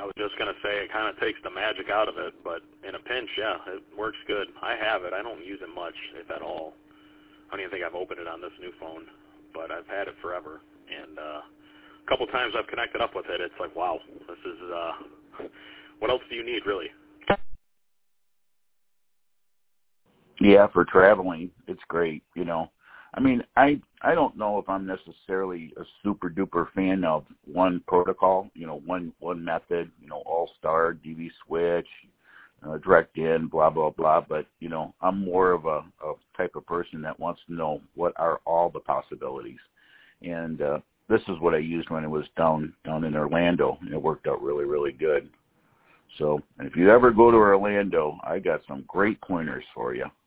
was just going to say it kind of takes the magic out of it, but in a pinch, yeah, it works good. I have it. I don't use it much, if at all. I don't even think I've opened it on this new phone, but I've had it forever. And a couple times I've connected up with it. It's like, wow, this is, what else do you need, really? Yeah, for traveling, it's great, you know. I mean, I don't know if I'm necessarily a super duper fan of one protocol, you know, one method, you know, All-Star, DV switch, direct in, blah, blah, blah. But, you know, I'm more of a type of person that wants to know what are all the possibilities. And this is what I used when I was down in Orlando, and it worked out really, really good. So if you ever go to Orlando, I got some great pointers for you.